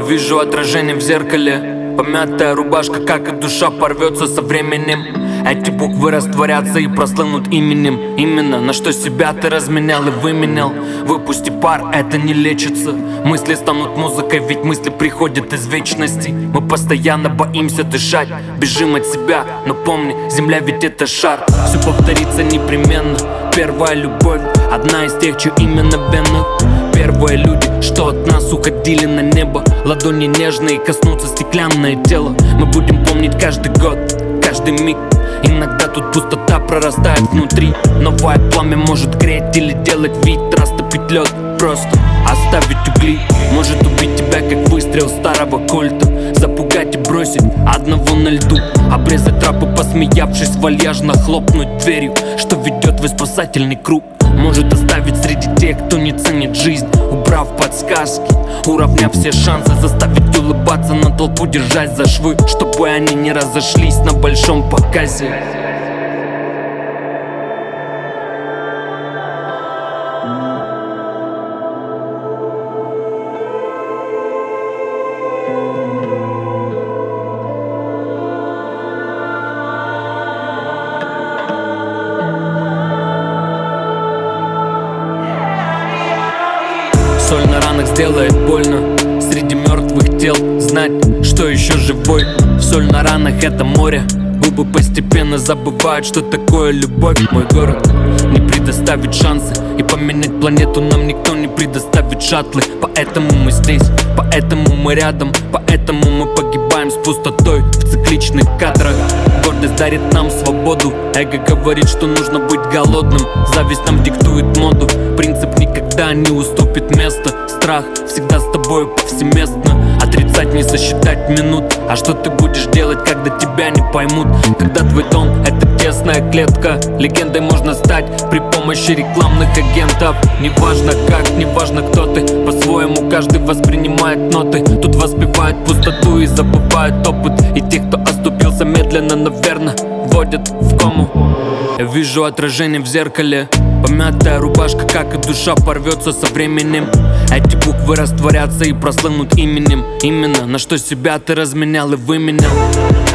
Вижу отражение в зеркале, помятая рубашка, как и душа, порвется со временем. Эти буквы растворятся и прослынут именем. Именно на что себя ты разменял и выменял. Выпусти пар, это не лечится. Мысли станут музыкой, ведь мысли приходят из вечности. Мы постоянно боимся дышать, бежим от себя, но помни, земля ведь это шар. Все повторится непременно. Первая любовь, одна из тех, чье имя на венах. Первые люди, что от нас уходили на небо. Ладони нежные, коснутся стеклянное тело. Мы будем помнить каждый год, каждый миг. Иногда тут пустота прорастает внутри. Новое пламя может греть или делать вид. Растопить лед, просто оставить угли. Может убить тебя, как выстрел старого кольта. Запугать и бросить одного на льду. Обрезать трапы, посмеявшись, вальяжно хлопнуть дверью, что ведет в спасательный круг. Может оставить среди тех, кто не ценит жизнь, убрав подсказки, уравняв все шансы. Заставить улыбаться на толпу, держась за швы, чтобы они не разошлись на большом показе. Соль на ранах сделает больно. Среди мертвых тел знать, что еще живой. Соль на ранах — это море. Губы постепенно забывают, что такое любовь. Мой город не предоставит шансы, и поменять планету нам никто не предоставит шаттлы. Поэтому мы здесь, поэтому мы рядом, поэтому мы погибаем с пустотой в цикличных кадрах. Гордость дарит нам свободу, эго говорит, что нужно быть голодным. Зависть нам диктует моду, принцип никогда не уступит место. Страх всегда с тобой повсеместно. Отрицать, не сосчитать минут. А что ты будешь делать, когда тебя не поймут? Когда твой дом — это тесная клетка. Легендой можно стать при помощи рекламных агентов. Неважно как, неважно кто ты, по-своему каждый воспринимает ноты. Тут воспевают пустоту и забывают опыт. И тех, кто оступился медленно, наверное, вводят в кому. Я вижу отражение в зеркале, помятая рубашка, как и душа, порвется со временем. Эти буквы растворятся и прослынут именем. Именно на что себя ты разменял и выменял.